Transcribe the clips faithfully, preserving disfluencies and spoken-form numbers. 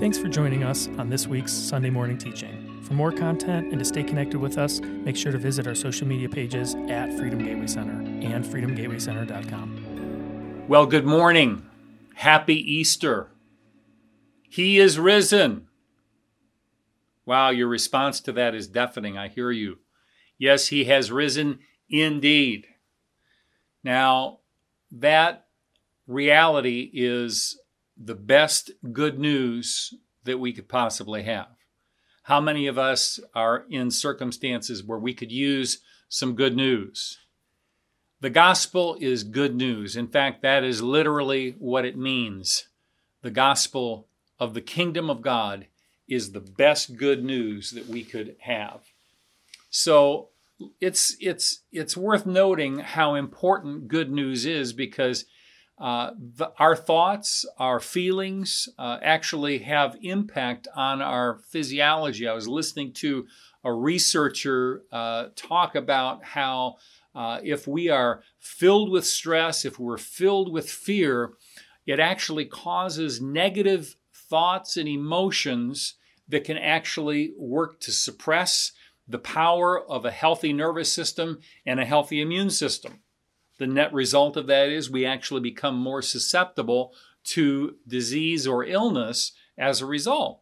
Thanks for joining us on this week's Sunday morning teaching. For more content and to stay connected with us, make sure to visit our social media pages at Freedom Gateway Center and freedom gateway center dot com. Well, good morning. Happy Easter. He is risen. Wow, your response to that is deafening. I hear you. Yes, he has risen indeed. Now, that reality is the best good news that we could possibly have. How many of us are in circumstances where we could use some good news? The gospel is good news. In fact, that is literally what it means. The gospel of the kingdom of God is the best good news that we could have. So it's it's it's worth noting how important good news is, because uh, the, our thoughts, our feelings uh, actually have impact on our physiology. I was listening to a researcher uh, talk about how uh, if we are filled with stress, if we're filled with fear, it actually causes negative thoughts and emotions that can actually work to suppress the power of a healthy nervous system and a healthy immune system. The net result of that is we actually become more susceptible to disease or illness as a result.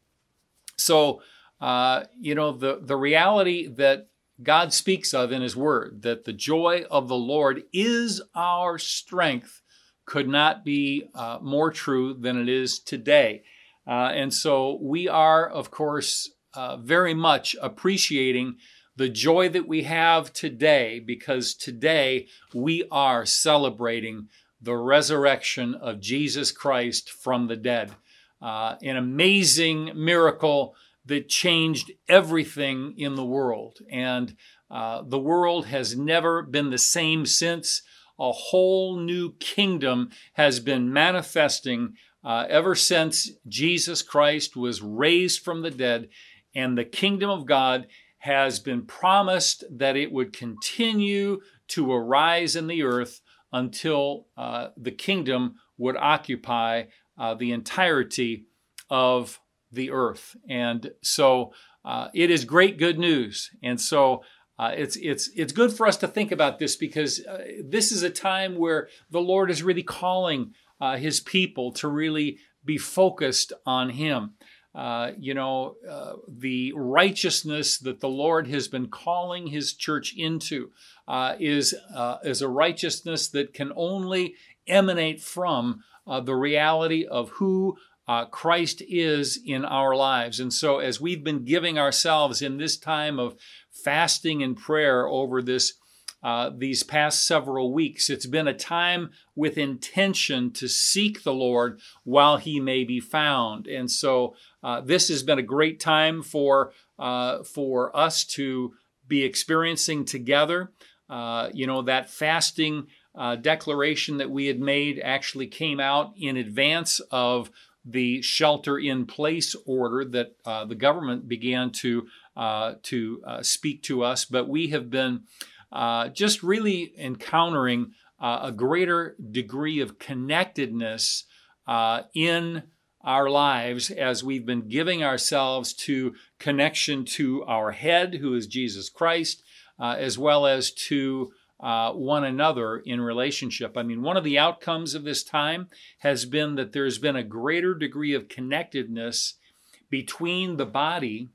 So, uh, you know, the, the reality that God speaks of in His Word, that the joy of the Lord is our strength, could not be uh, more true than it is today. Uh, and so we are, of course, uh, very much appreciating the joy that we have today, because today we are celebrating the resurrection of Jesus Christ from the dead. Uh, an amazing miracle that changed everything in the world. And uh, the world has never been the same since. A whole new kingdom has been manifesting uh, ever since Jesus Christ was raised from the dead, and the kingdom of God has been promised that it would continue to arise in the earth until uh, the kingdom would occupy uh, the entirety of the earth. And so uh, it is great good news. And so Uh, it's it's it's good for us to think about this, because uh, this is a time where the Lord is really calling uh, His people to really be focused on Him. Uh, you know, uh, the righteousness that the Lord has been calling His church into uh, is uh, is a righteousness that can only emanate from uh, the reality of who uh, Christ is in our lives. And so, as we've been giving ourselves in this time of fasting and prayer over this uh, these past several weeks, it's been a time with intention to seek the Lord while He may be found. And so uh, this has been a great time for uh, for us to be experiencing together. Uh, you know, that fasting uh, declaration that we had made actually came out in advance of the shelter-in-place order that uh, the government began to uh, to uh, speak to us. But we have been uh, just really encountering uh, a greater degree of connectedness uh, in our lives as we've been giving ourselves to connection to our head, who is Jesus Christ, uh, as well as to Uh, one another in relationship. I mean, one of the outcomes of this time has been that there's been a greater degree of connectedness between the body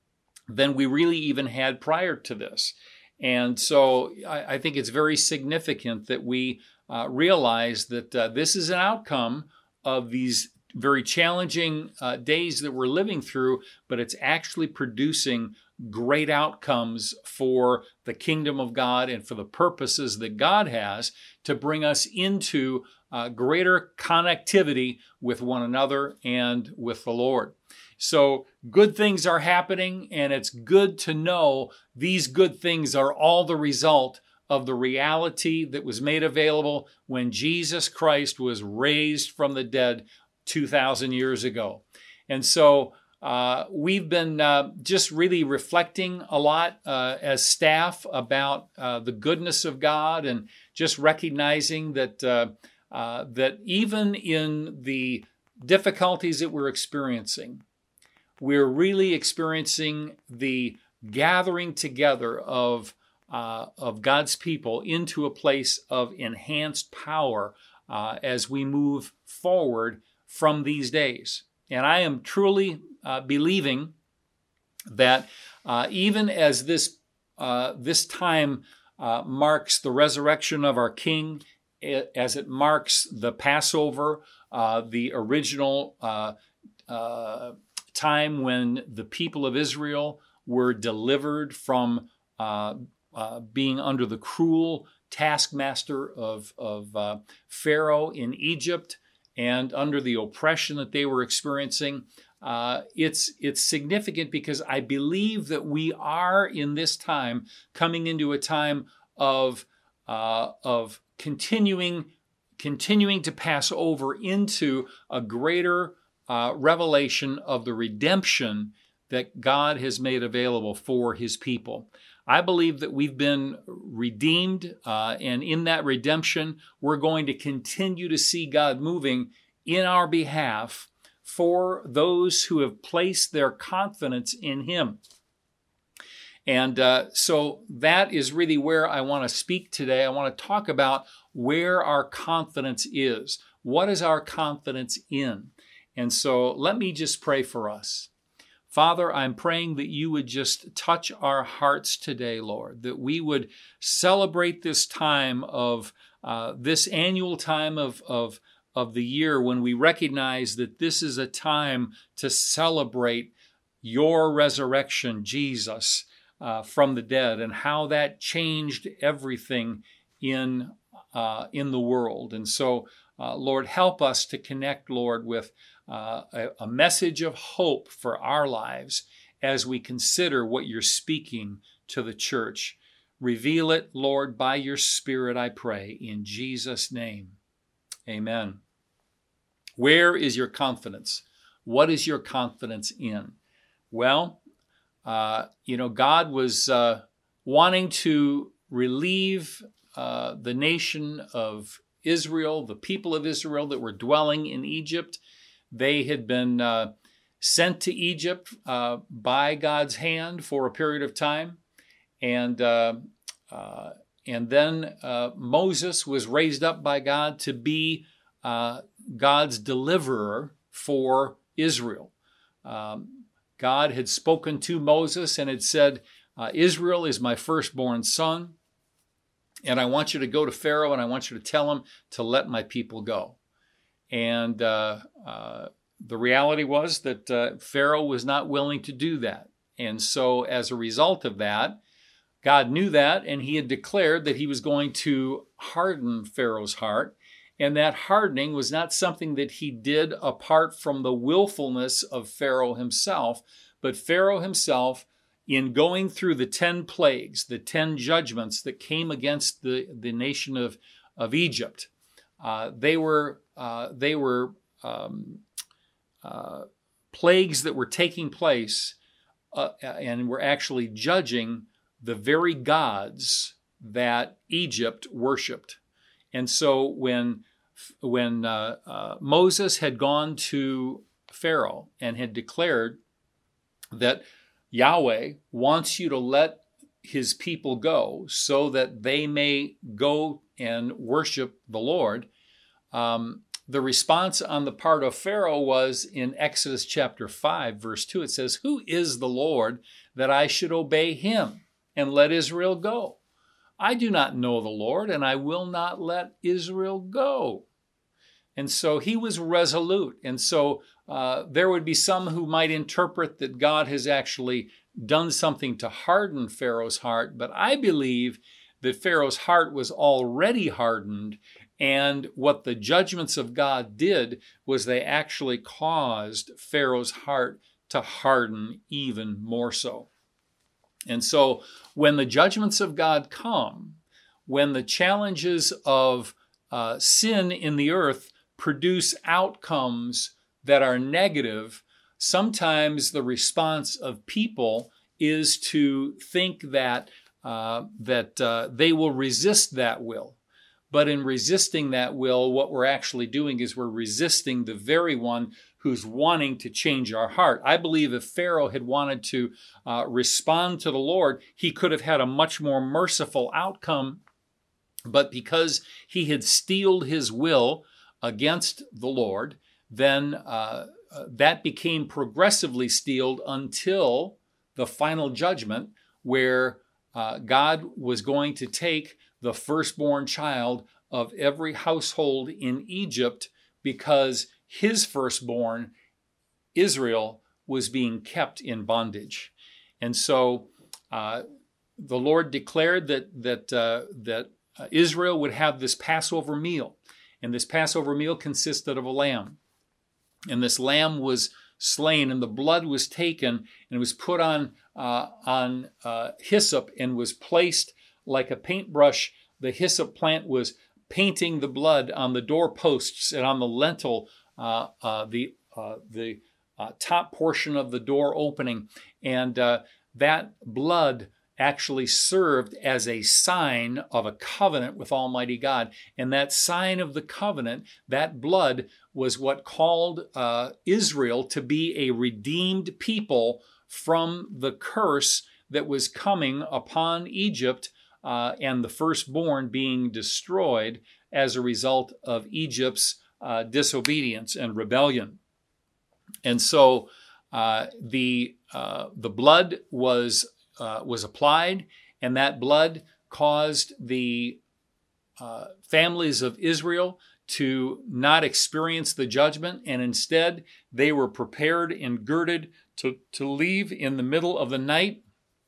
than we really even had prior to this. And so I, I think it's very significant that we uh, realize that uh, this is an outcome of these very challenging uh, days that we're living through, but it's actually producing great outcomes for the kingdom of God and for the purposes that God has to bring us into uh, greater connectivity with one another and with the Lord. So good things are happening, and it's good to know these good things are all the result of the reality that was made available when Jesus Christ was raised from the dead two thousand years ago. And so uh, we've been uh, just really reflecting a lot uh, as staff about uh, the goodness of God, and just recognizing that uh, uh, that even in the difficulties that we're experiencing, we're really experiencing the gathering together of, uh, of God's people into a place of enhanced power uh, as we move forward from these days. And I am truly uh, believing that uh, even as this, uh, this time uh, marks the resurrection of our King, as it marks the Passover, uh, the original uh, uh, time when the people of Israel were delivered from uh, uh, being under the cruel taskmaster of, of uh, Pharaoh in Egypt and under the oppression that they were experiencing. Uh, it's, it's significant because I believe that we are in this time coming into a time of, uh, of continuing, continuing to pass over into a greater uh, revelation of the redemption that God has made available for his people. I believe that we've been redeemed, uh, and in that redemption, we're going to continue to see God moving in our behalf for those who have placed their confidence in him. And uh, so that is really where I want to speak today. I want to talk about where our confidence is. What is our confidence in? And so let me just pray for us. Father, I'm praying that you would just touch our hearts today, Lord, that we would celebrate this time of, uh, this annual time of, of, of the year when we recognize that this is a time to celebrate your resurrection, Jesus, uh, from the dead, and how that changed everything in, uh, in the world. And so, uh, Lord, help us to connect, Lord, with Uh, a, a message of hope for our lives as we consider what you're speaking to the church. Reveal it, Lord, by your Spirit, I pray, in Jesus' name. Amen. Where is your confidence? What is your confidence in? Well, uh, you know, God was uh, wanting to relieve uh, the nation of Israel, the people of Israel that were dwelling in Egypt. They had been uh, sent to Egypt uh, by God's hand for a period of time. And, uh, uh, and then uh, Moses was raised up by God to be uh, God's deliverer for Israel. Um, God had spoken to Moses and had said, uh, Israel is my firstborn son, and I want you to go to Pharaoh and I want you to tell him to let my people go. And uh, uh, the reality was that uh, Pharaoh was not willing to do that. And so as a result of that, God knew that, and he had declared that he was going to harden Pharaoh's heart. And that hardening was not something that he did apart from the willfulness of Pharaoh himself, but Pharaoh himself, in going through the ten plagues, the ten judgments that came against the, the nation of, of Egypt, uh, they were Uh, they were um, uh, plagues that were taking place uh, and were actually judging the very gods that Egypt worshipped. And so when, when uh, uh, Moses had gone to Pharaoh and had declared that Yahweh wants you to let his people go so that they may go and worship the Lord, um, the response on the part of Pharaoh was in Exodus chapter five, verse two. It says, "Who is the Lord that I should obey him and let Israel go? I do not know the Lord, and I will not let Israel go." And so he was resolute. And so uh, there would be some who might interpret that God has actually done something to harden Pharaoh's heart. But I believe that Pharaoh's heart was already hardened. And what the judgments of God did was they actually caused Pharaoh's heart to harden even more so. And so when the judgments of God come, when the challenges of uh, sin in the earth produce outcomes that are negative, sometimes the response of people is to think that, uh, that uh, they will resist that will. But in resisting that will, what we're actually doing is we're resisting the very one who's wanting to change our heart. I believe if Pharaoh had wanted to uh, respond to the Lord, he could have had a much more merciful outcome. But because he had steeled his will against the Lord, then uh, that became progressively steeled until the final judgment, where uh, God was going to take the firstborn child of every household in Egypt, because his firstborn, Israel, was being kept in bondage. And so uh, the Lord declared that that uh, that uh, Israel would have this Passover meal. And this Passover meal consisted of a lamb. And this lamb was slain, and the blood was taken, and it was put on, uh, on uh, hyssop and was placed like a paintbrush. The hyssop plant was painting the blood on the doorposts and on the lintel, uh, uh, the uh, the uh, top portion of the door opening. And uh, that blood actually served as a sign of a covenant with Almighty God. And that sign of the covenant, that blood, was what called uh, Israel to be a redeemed people from the curse that was coming upon Egypt, uh, and the firstborn being destroyed as a result of Egypt's uh, disobedience and rebellion. And so uh, the uh, the blood was uh, was applied, and that blood caused the uh, families of Israel to not experience the judgment, and instead they were prepared and girded to, to leave in the middle of the night.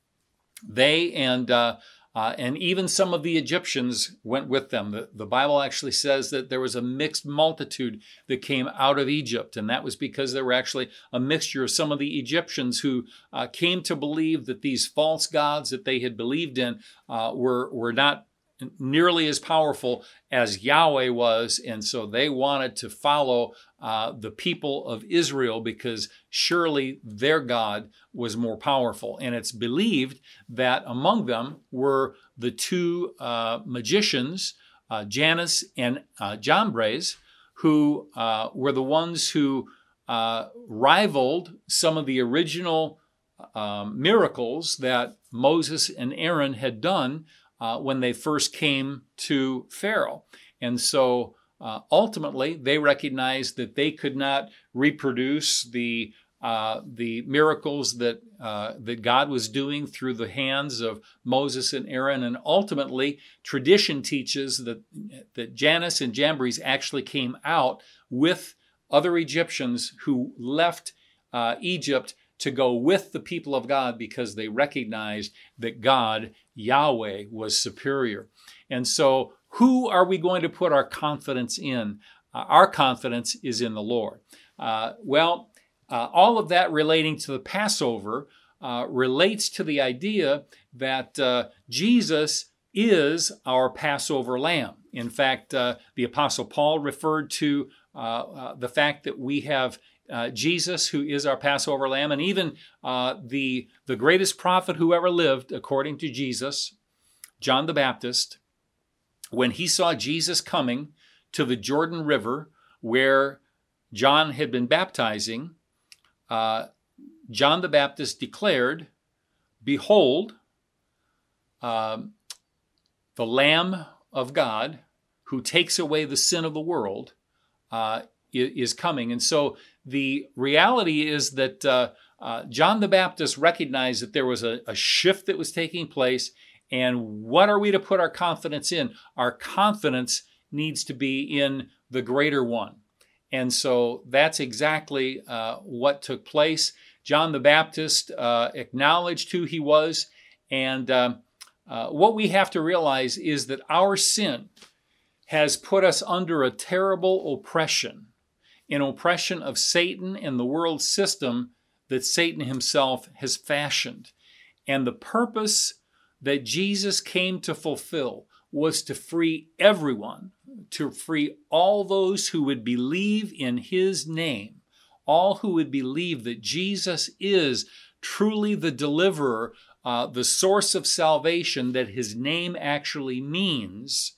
They and uh, uh, and even some of the Egyptians went with them. The, the Bible actually says that there was a mixed multitude that came out of Egypt, and that was because there were actually a mixture of some of the Egyptians who uh, came to believe that these false gods that they had believed in uh, were were not nearly as powerful as Yahweh was, and so they wanted to follow uh, the people of Israel because surely their God was more powerful. And it's believed that among them were the two uh, magicians, uh, Jannes and uh, Jambres, who uh, were the ones who uh, rivaled some of the original um, miracles that Moses and Aaron had done Uh, when they first came to Pharaoh. And so uh, ultimately they recognized that they could not reproduce the uh, the miracles that uh, that God was doing through the hands of Moses and Aaron. And ultimately tradition teaches that, that Jannes and Jambres actually came out with other Egyptians who left uh, Egypt to go with the people of God because they recognized that God, Yahweh, was superior. And so who are we going to put our confidence in? Uh, our confidence is in the Lord. Uh, well, uh, all of that relating to the Passover uh, relates to the idea that uh, Jesus is our Passover lamb. In fact, uh, the Apostle Paul referred to uh, uh, the fact that we have Uh, Jesus, who is our Passover lamb, and even uh, the, the greatest prophet who ever lived, according to Jesus, John the Baptist, when he saw Jesus coming to the Jordan River where John had been baptizing, uh, John the Baptist declared, "Behold, um, the Lamb of God who takes away the sin of the world uh, is coming." And so the reality is that uh, uh, John the Baptist recognized that there was a, a shift that was taking place. And what are we to put our confidence in? Our confidence needs to be in the greater one. And so that's exactly uh, what took place. John the Baptist uh, acknowledged who he was. And uh, uh, what we have to realize is that our sin has put us under a terrible oppression. An oppression of Satan and the world system that Satan himself has fashioned. And the purpose that Jesus came to fulfill was to free everyone, to free all those who would believe in his name, all who would believe that Jesus is truly the deliverer, uh, the source of salvation that his name actually means.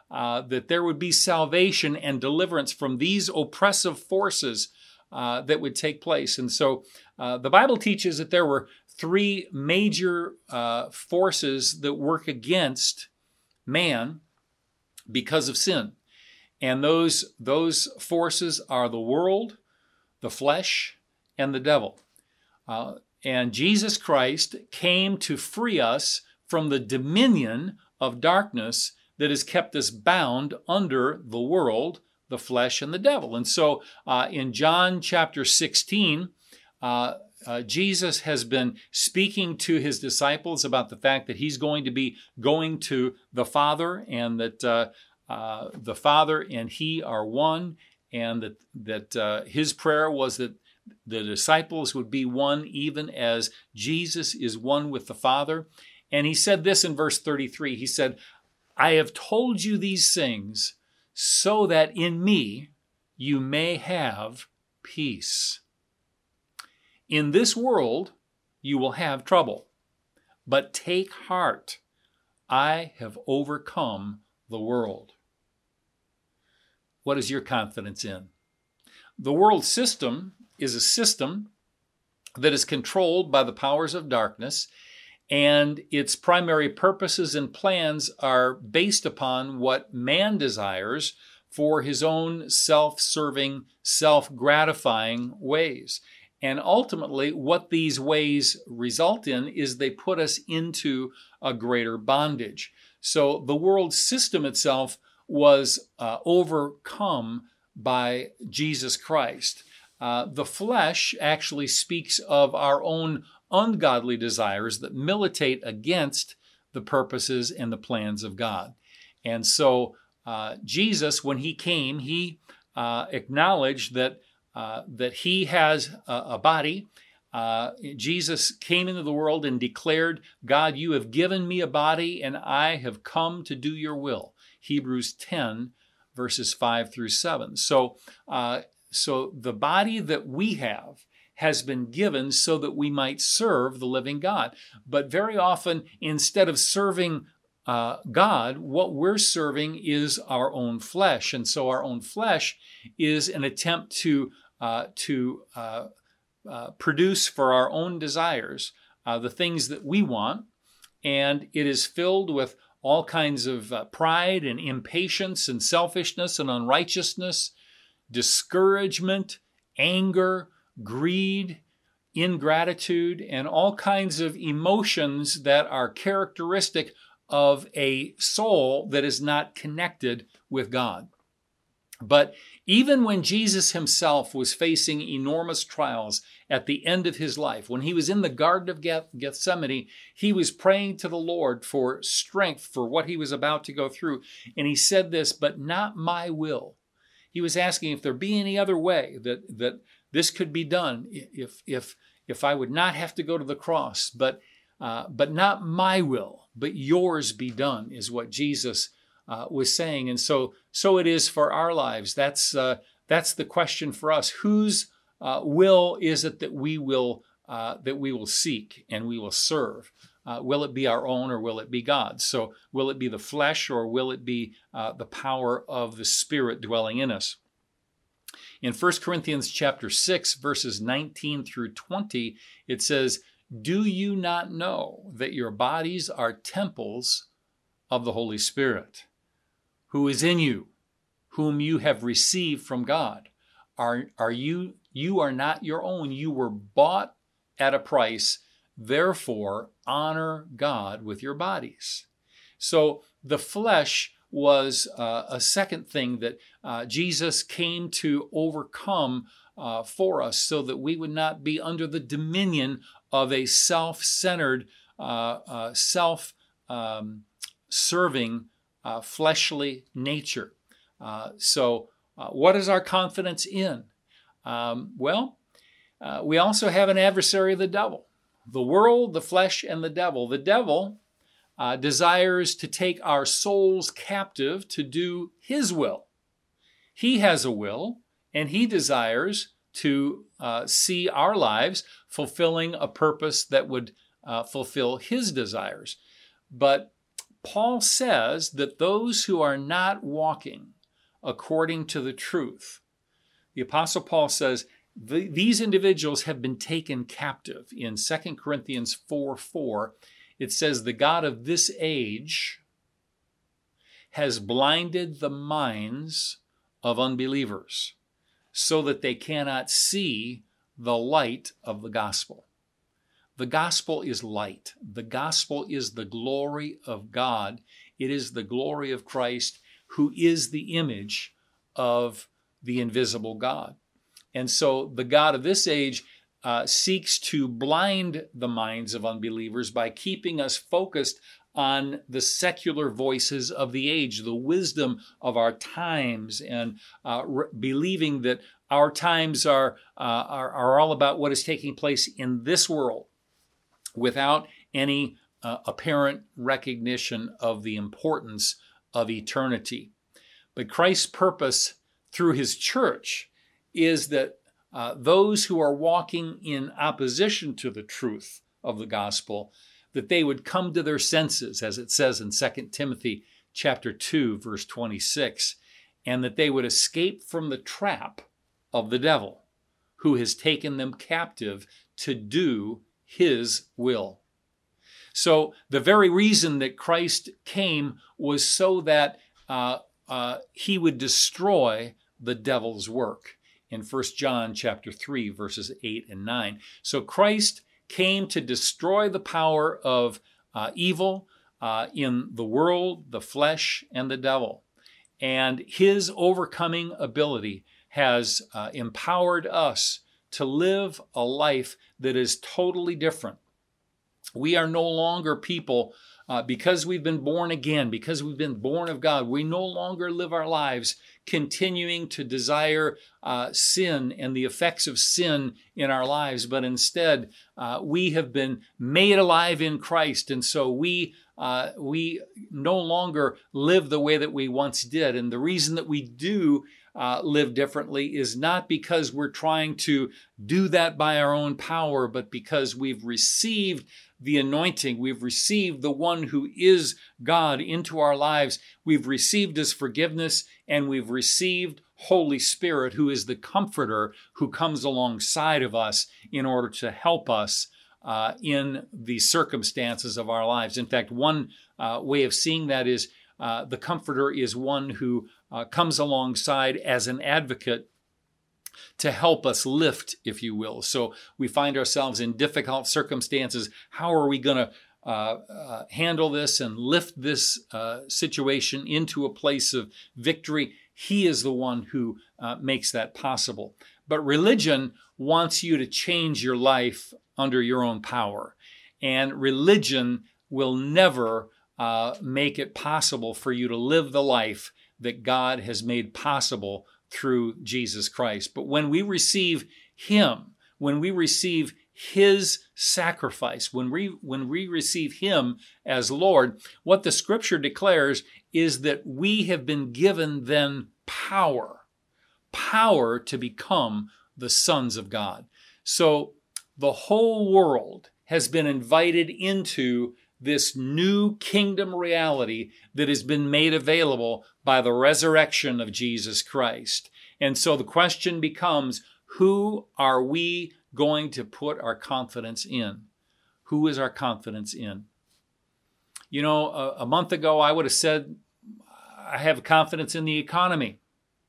uh, that there would be salvation and deliverance from these oppressive forces uh, that would take place. And so uh, the Bible teaches that there were three major uh, forces that work against man because of sin. And those, those forces are the world, the flesh, and the devil. Uh, and Jesus Christ came to free us from the dominion of darkness that has kept us bound under the world, the flesh, and the devil. And so uh, in John chapter sixteen, uh, uh, Jesus has been speaking to his disciples about the fact that he's going to be going to the Father, and that uh, uh, the Father and he are one, and that, that uh, his prayer was that the disciples would be one even as Jesus is one with the Father. And he said this in verse thirty-three. He said, I have told you these things so that in me you may have peace. In this world you will have trouble, but take heart. I have overcome the world. What is your confidence in? The world system is a system that is controlled by the powers of darkness, and its primary purposes and plans are based upon what man desires for his own self-serving, self-gratifying ways. And ultimately, what these ways result in is they put us into a greater bondage. So the world system itself was uh, overcome by Jesus Christ. Uh, the flesh actually speaks of our own ungodly desires that militate against the purposes and the plans of God. And so uh, Jesus, when he came, he uh, acknowledged that uh, that he has a, a body. Uh, Jesus came into the world and declared, God, you have given me a body and I have come to do your will. Hebrews ten, verses five through seven. So, uh, so the body that we have has been given so that we might serve the living God. But very often, instead of serving uh, God, what we're serving is our own flesh. And so our own flesh is an attempt to, uh, to uh, uh, produce for our own desires uh, the things that we want. And it is filled with all kinds of uh, pride and impatience and selfishness and unrighteousness, discouragement, anger, greed, ingratitude, and all kinds of emotions that are characteristic of a soul that is not connected with God. But even when Jesus himself was facing enormous trials at the end of his life, when he was in the Garden of Gethsemane, he was praying to the Lord for strength for what he was about to go through. And he said this, but not my will. He was asking if there be any other way that, that this could be done, if, if, if I would not have to go to the cross, but, uh, but not my will, but yours be done, is what Jesus uh, was saying. And so, so it is for our lives. That's, uh, that's the question for us. Whose uh, will is it that we will, uh, that we will seek and we will serve? Uh, will it be our own or will it be God's? So will it be the flesh or will it be uh, the power of the Spirit dwelling in us? In First Corinthians chapter six, verses nineteen through twenty, it says, do you not know that your bodies are temples of the Holy Spirit, who is in you, whom you have received from God? Are, are you, you are not your own. You were bought at a price. Therefore, honor God with your bodies. So the flesh was uh, a second thing that uh, Jesus came to overcome uh, for us so that we would not be under the dominion of a self-centered, uh, uh, self-serving, um, uh, fleshly nature. Uh, so uh, what is our confidence in? Um, well, uh, we also have an adversary, the devil. The world, the flesh, and the devil. The devil uh, desires to take our souls captive to do his will. He has a will, and he desires to uh, see our lives fulfilling a purpose that would uh, fulfill his desires. But Paul says that those who are not walking according to the truth, the Apostle Paul says, these individuals have been taken captive. In Second Corinthians four four, it says, the God of this age has blinded the minds of unbelievers so that they cannot see the light of the gospel. The gospel is light. The gospel is the glory of God. It is the glory of Christ, who is the image of the invisible God. And so the God of this age uh, seeks to blind the minds of unbelievers by keeping us focused on the secular voices of the age, the wisdom of our times, and uh, re- believing that our times are, uh, are, are all about what is taking place in this world without any uh, apparent recognition of the importance of eternity. But Christ's purpose through his church is that uh, those who are walking in opposition to the truth of the gospel, that they would come to their senses, as it says in Second Timothy chapter two, verse twenty-six, and that they would escape from the trap of the devil, who has taken them captive to do his will. So the very reason that Christ came was so that uh, uh, he would destroy the devil's work. In First John chapter three, verses eight and nine. So Christ came to destroy the power of uh, evil uh, in the world, the flesh, and the devil. And his overcoming ability has uh, empowered us to live a life that is totally different. We are no longer people, uh, because we've been born again, because we've been born of God, we no longer live our lives continuing to desire uh, sin and the effects of sin in our lives, but instead uh, we have been made alive in Christ, and so we uh, we no longer live the way that we once did. And the reason that we do uh, live differently is not because we're trying to do that by our own power, but because we've received the anointing. We've received the one who is God into our lives. We've received his forgiveness, and we've received Holy Spirit, who is the comforter who comes alongside of us in order to help us uh, in the circumstances of our lives. In fact, one uh, way of seeing that is uh, the comforter is one who uh, comes alongside as an advocate to help us lift, if you will. So we find ourselves in difficult circumstances. How are we going to uh, uh, handle this and lift this uh, situation into a place of victory? He is the one who uh, makes that possible. But religion wants you to change your life under your own power. And religion will never uh, make it possible for you to live the life that God has made possible through Jesus Christ. But when we receive him, when we receive his sacrifice, when we, when we receive him as Lord, what the scripture declares is that we have been given then power, power to become the sons of God. So the whole world has been invited into this new kingdom reality that has been made available by the resurrection of Jesus Christ. And so the question becomes, who are we going to put our confidence in? Who is our confidence in? You know, a, a month ago, I would have said, I have confidence in the economy.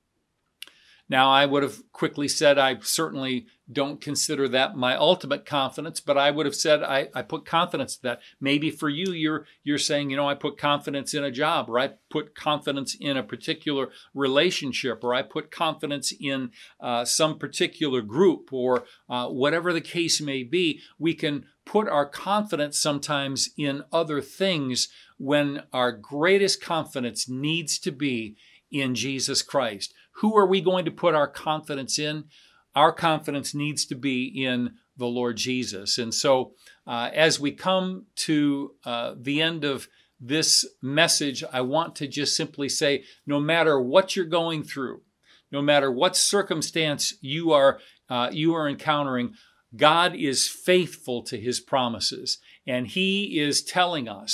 Now, I would have quickly said, I certainly don't consider that my ultimate confidence, but I would have said, I, I put confidence in that. Maybe for you, you're, you're saying, you know, I put confidence in a job, or I put confidence in a particular relationship, or I put confidence in uh, some particular group, or uh, whatever the case may be. We can put our confidence sometimes in other things when our greatest confidence needs to be in Jesus Christ. Who are we going to put our confidence in? Our confidence needs to be in the Lord Jesus. And so uh, as we come to uh, the end of this message, I want to just simply say, no matter what you're going through, no matter what circumstance you are uh, you are encountering, God is faithful to his promises. And he is telling us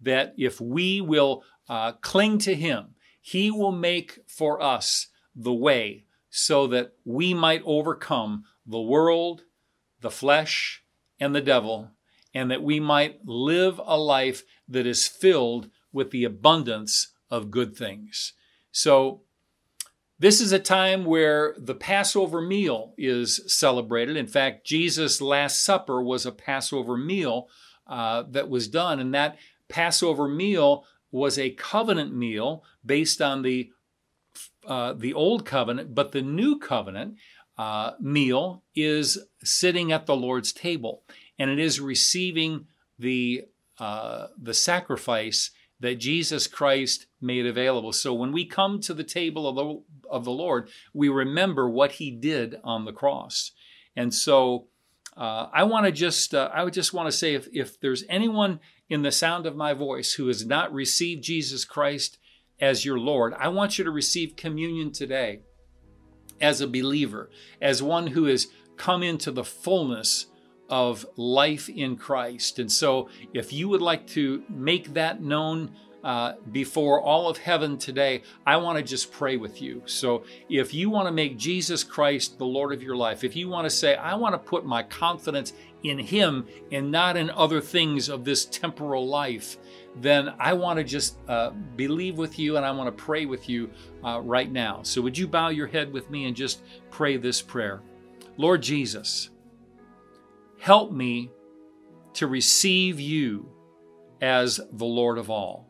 that if we will uh, cling to him, he will make for us the way so that we might overcome the world, the flesh, and the devil, and that we might live a life that is filled with the abundance of good things. So this is a time where the Passover meal is celebrated. In fact, Jesus' Last Supper was a Passover meal uh, that was done, and that Passover meal was a covenant meal based on the uh, the old covenant, but the new covenant uh, meal is sitting at the Lord's table, and it is receiving the uh, the sacrifice that Jesus Christ made available. So when we come to the table of the of the Lord, we remember what he did on the cross. And so uh, I want to just uh, I would just want to say, if if there's anyone in the sound of my voice who has not received Jesus Christ as your Lord, I want you to receive communion today as a believer, as one who has come into the fullness of life in Christ. And so if you would like to make that known uh, before all of heaven today, I want to just pray with you. So if you want to make Jesus Christ the Lord of your life, if you want to say, I want to put my confidence in him and not in other things of this temporal life, then I want to just uh, believe with you, and I want to pray with you uh, right now. So would you bow your head with me and just pray this prayer? Lord Jesus, help me to receive you as the Lord of all.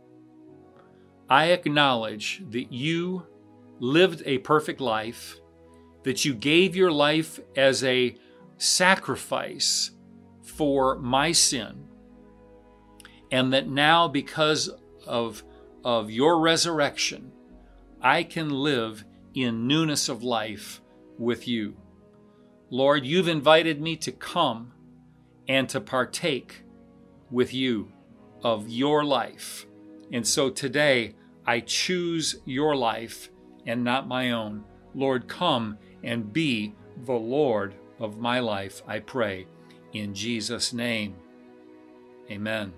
I acknowledge that you lived a perfect life, that you gave your life as a sacrifice for my sin, and that now, because of, of your resurrection, I can live in newness of life with you. Lord, you've invited me to come and to partake with you of your life. And so today, I choose your life and not my own. Lord, come and be the Lord of my life, I pray, in Jesus' name. Amen.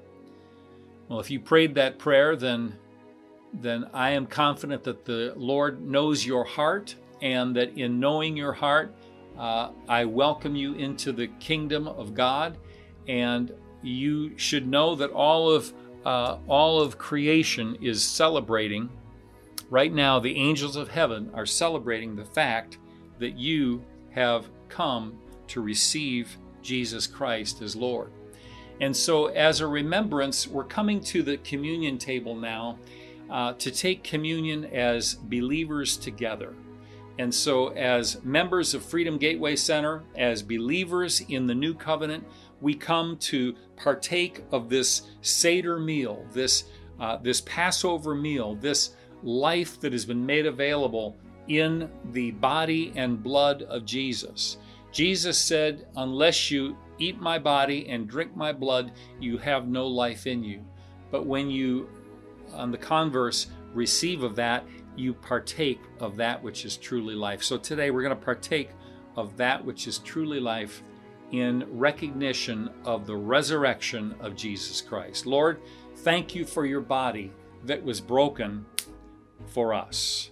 Well, if you prayed that prayer, then, then I am confident that the Lord knows your heart, and that in knowing your heart, uh, I welcome you into the kingdom of God. And you should know that all of uh, all of creation is celebrating. Right now, the angels of heaven are celebrating the fact that you have come to receive Jesus Christ as Lord. And so as a remembrance, we're coming to the communion table now uh, to take communion as believers together. And so as members of Freedom Gateway Center, as believers in the new covenant, we come to partake of this Seder meal, this, uh, this Passover meal, this life that has been made available in the body and blood of Jesus. Jesus said, unless you eat my body and drink my blood, you have no life in you. But when you, on the converse, receive of that, you partake of that which is truly life. So today we're going to partake of that which is truly life in recognition of the resurrection of Jesus Christ. Lord, thank you for your body that was broken for us.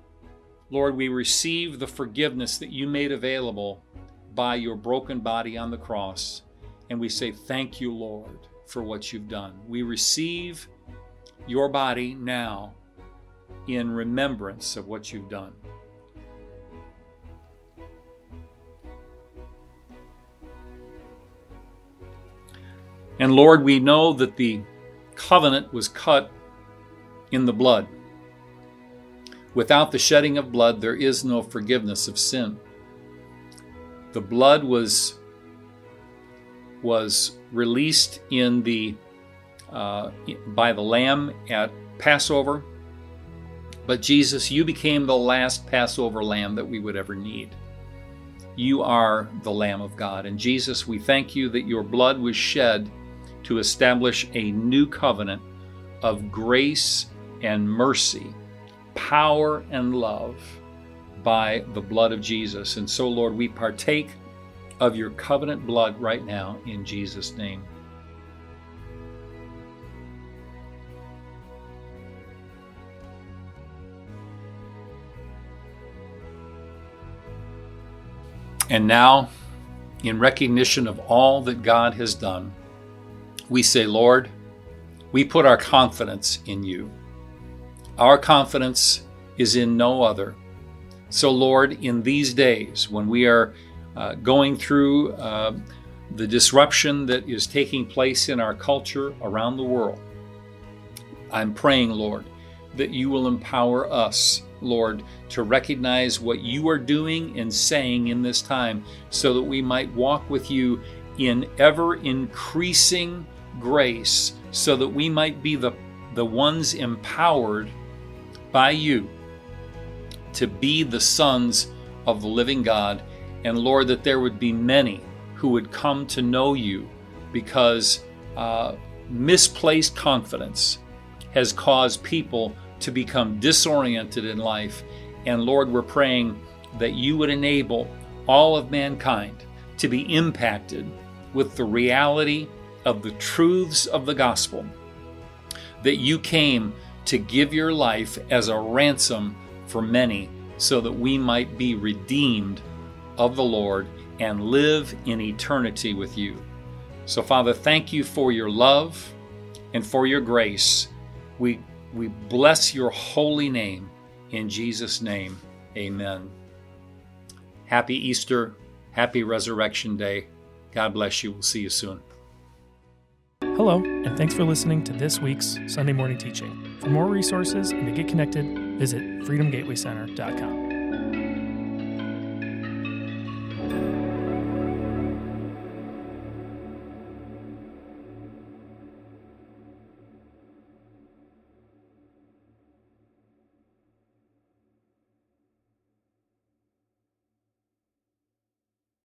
Lord, we receive the forgiveness that you made available by your broken body on the cross, and we say thank you, Lord, for what you've done. We receive your body now in remembrance of what you've done. And Lord, we know that the covenant was cut in the blood. Without the shedding of blood, there is no forgiveness of sin. The blood was, was released in the uh, by the Lamb at Passover. But Jesus, you became the last Passover lamb that we would ever need. You are the Lamb of God. And Jesus, we thank you that your blood was shed to establish a new covenant of grace and mercy, power and love by the blood of Jesus. And so, Lord, we partake of your covenant blood right now in Jesus' name. And now, in recognition of all that God has done, we say, Lord, we put our confidence in you. Our confidence is in no other. So, Lord, in these days when we are uh, going through uh, the disruption that is taking place in our culture around the world, I'm praying, Lord, that you will empower us, Lord, to recognize what you are doing and saying in this time so that we might walk with you in ever increasing grace, so that we might be the, the ones empowered by you to be the sons of the living God. And Lord, that there would be many who would come to know you, because uh, misplaced confidence has caused people to become disoriented in life. And Lord, we're praying that you would enable all of mankind to be impacted with the reality of the truths of the gospel, that you came to give your life as a ransom for many, so that we might be redeemed of the Lord and live in eternity with you. So, Father, thank you for your love and for your grace. We, we bless your holy name. In Jesus' name, amen. Happy Easter. Happy Resurrection Day. God bless you. We'll see you soon. Hello, and thanks for listening to this week's Sunday Morning Teaching. For more resources and to get connected, visit freedom gateway center dot com.